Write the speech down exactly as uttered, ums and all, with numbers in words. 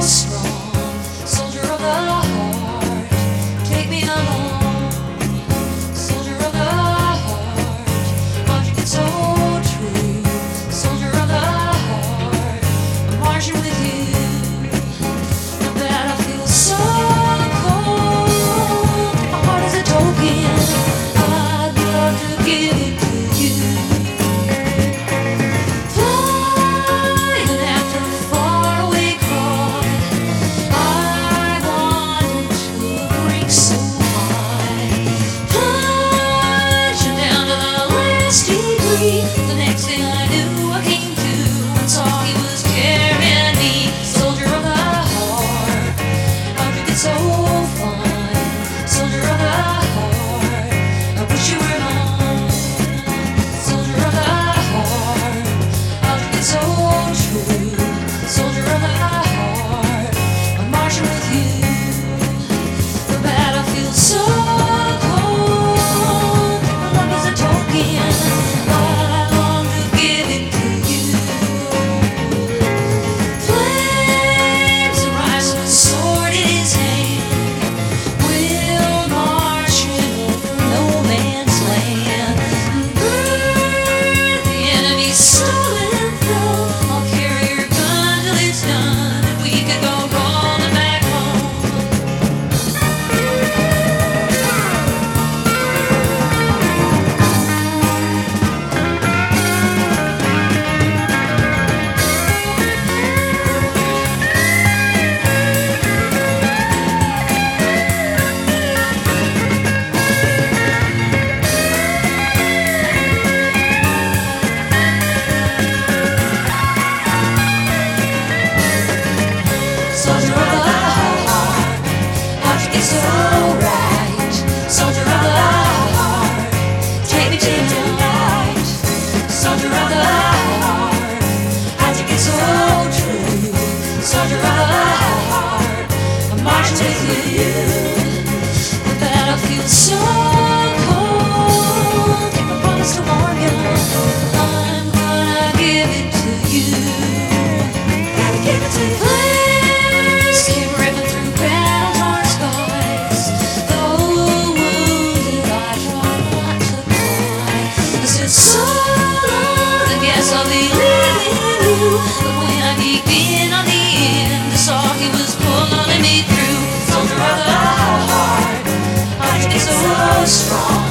strong, soldier of the heart, take me along. Soldier of the heart, how'd you get so true? Soldier of the heart, I'm marching with you. The battlefield so cold, my heart is a token I'd love to give it to you. Flying after a faraway cry, I wandered to a brink so high, plunging down to the last degree. The next thing I knew, I came to and saw he was carrying me. Soldier of the heart, how'd you get so fine? Soldier of the heart, I wish you were mine. Soldier of the heart, how'd you get so true? Soldier of the heart, I'm marching with you. The battlefield's so cold, my love is a token I long to give it to you. Flames arise with a sword in his hand, we'll march over no man's land, burn the enemy's stolen throne. I'll carry your gun till it's done, and we could go rolling back home. Soldier of the heart, how'd you get so right? Soldier of the heart, take me till tonight. Soldier of the heart, how'd you get so true? Soldier of the heart, I'm marching with you. The battlefield's so cold, keep my promise to warm you. I'm gonna give it to you. Gotta give it to you. Flames came ripping through battle-torn skies. Though wounded, I tried not to cry. I said, so long, I guess I'll be leaving you. But when I peeked in on the end, I saw he was pulling me through. Soldier of the heart, how'd you get so strong?